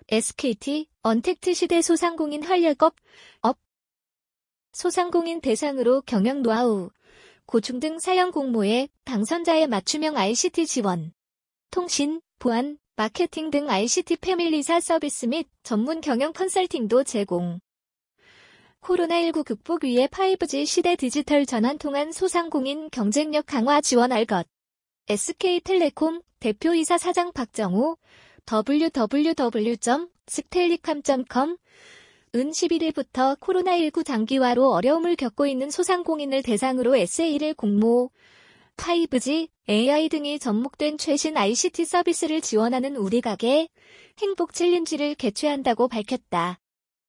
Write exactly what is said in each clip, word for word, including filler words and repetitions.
에스케이티, 언택트 시대 소상공인 활력업, 업. 소상공인 대상으로 경영 노하우, 고충 등 사형 공모에 당선자의 맞춤형 아이씨티 지원, 통신, 보안, 마케팅 등 아이씨티 패밀리사 서비스 및 전문 경영 컨설팅도 제공. 코로나십구 극복 위해 파이브지 시대 디지털 전환 통한 소상공인 경쟁력 강화 지원할 것. 에스케이텔레콤 대표이사 사장 박정호, 더블유 더블유 더블유 점 스텔리캄 점 컴 은 십일 일부터 코로나십구 장기화로 어려움을 겪고 있는 소상공인을 대상으로 에스에이를 공모, 파이브지, 에이아이 등이 접목된 최신 아이씨티 서비스를 지원하는 우리가게 행복 챌린지를 개최한다고 밝혔다.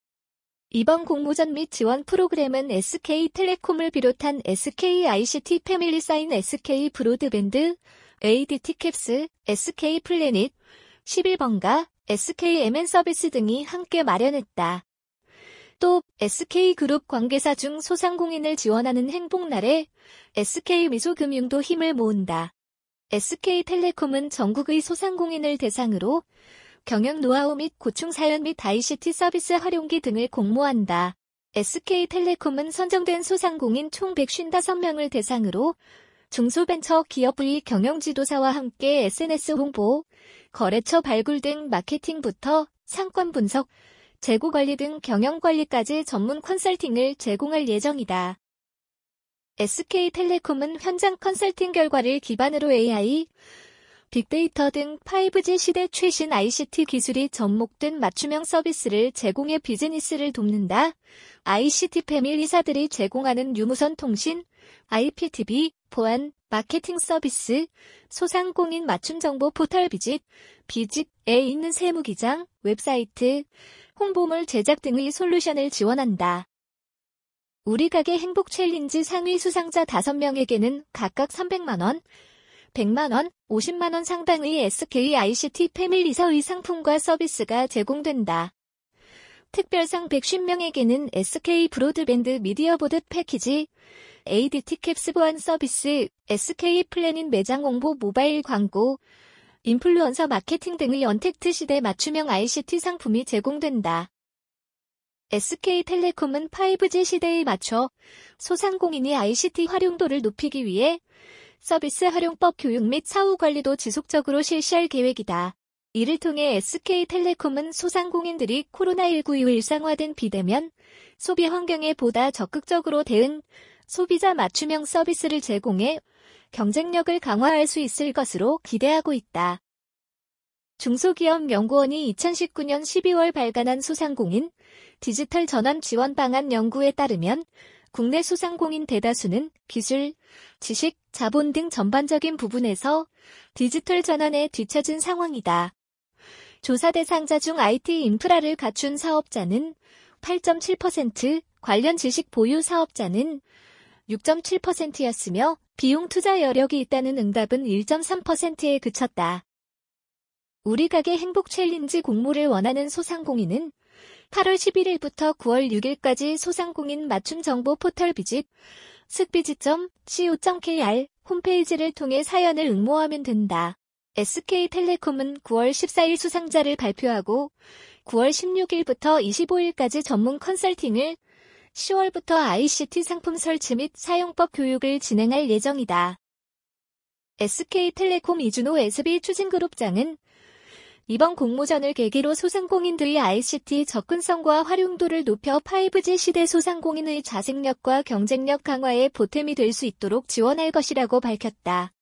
이번 공모전 및 지원 프로그램은 에스케이텔레콤을 비롯한 에스케이 아이씨티 패밀리사인 에스케이 브로드밴드, 에이디티캡스, 에스케이 플래닛, 십일 번가, 에스케이 엠엔 서비스 등이 함께 마련했다. 또 에스케이그룹 관계사 중 소상공인을 지원하는 행복날에 에스케이미소금융도 힘을 모은다. 에스케이텔레콤은 전국의 소상공인을 대상으로 경영 노하우 및 고충 사연 및 아이씨티 서비스 활용기 등을 공모한다. 에스케이텔레콤은 선정된 소상공인 총 백오십오 명을 대상으로 중소벤처 기업의 경영지도사와 함께 에스엔에스 홍보, 거래처 발굴 등 마케팅부터 상권 분석, 재고 관리 등 경영 관리까지 전문 컨설팅을 제공할 예정이다. 에스케이텔레콤은 현장 컨설팅 결과를 기반으로 에이아이, 빅데이터 등 파이브지 시대 최신 아이씨티 기술이 접목된 맞춤형 서비스를 제공해 비즈니스를 돕는다. 아이씨티 패밀리사들이 제공하는 유무선 통신, 아이피티비, 보안, 마케팅 서비스, 소상공인 맞춤 정보 포털 비짓, 비짓에 있는 세무기장, 웹사이트, 홍보물 제작 등의 솔루션을 지원한다. 우리가게 행복 챌린지 상위 수상자 다섯 명에게는 각각 삼백만 원, 백만 원, 오십만 원 상당의 에스케이 아이씨티 패밀리사의 상품과 서비스가 제공된다. 특별상 백오십 명에게는 에스케이 브로드밴드 미디어보드 패키지, 에이디티캡스 보안 서비스, 에스케이 플래닛 매장 홍보 모바일 광고, 인플루언서 마케팅 등의 언택트 시대 맞춤형 아이씨티 상품이 제공된다. 에스케이텔레콤은 파이브지 시대에 맞춰 소상공인이 아이씨티 활용도를 높이기 위해 서비스 활용법 교육 및 사후 관리도 지속적으로 실시할 계획이다. 이를 통해 에스케이텔레콤은 소상공인들이 코로나십구 이후 일상화된 비대면 소비 환경에 보다 적극적으로 대응, 소비자 맞춤형 서비스를 제공해 경쟁력을 강화할 수 있을 것으로 기대하고 있다. 중소기업연구원이 이천십구 년 십이월 발간한 소상공인 디지털 전환 지원 방안 연구에 따르면 국내 소상공인 대다수는 기술, 지식, 자본 등 전반적인 부분에서 디지털 전환에 뒤처진 상황이다. 조사 대상자 중 아이티 인프라를 갖춘 사업자는 팔 점 칠 퍼센트, 관련 지식 보유 사업자는 육 점 칠 퍼센트였으며 비용 투자 여력이 있다는 응답은 일 점 삼 퍼센트에 그쳤다. 우리가게 행복 챌린지 공모를 원하는 소상공인은 팔월 십일일부터 구월 육일까지 소상공인 맞춤 정보 포털 비짓, 스비짓 점 씨오 점 케이알 홈페이지를 통해 사연을 응모하면 된다. 에스케이텔레콤은 구월 십사일 수상자를 발표하고 구월 십육일부터 이십오일까지 전문 컨설팅을, 시월부터 아이씨티 상품 설치 및 사용법 교육을 진행할 예정이다. 에스케이텔레콤 이준호 에스비 추진그룹장은 이번 공모전을 계기로 소상공인들의 아이씨티 접근성과 활용도를 높여 파이브지 시대 소상공인의 자생력과 경쟁력 강화에 보탬이 될 수 있도록 지원할 것이라고 밝혔다.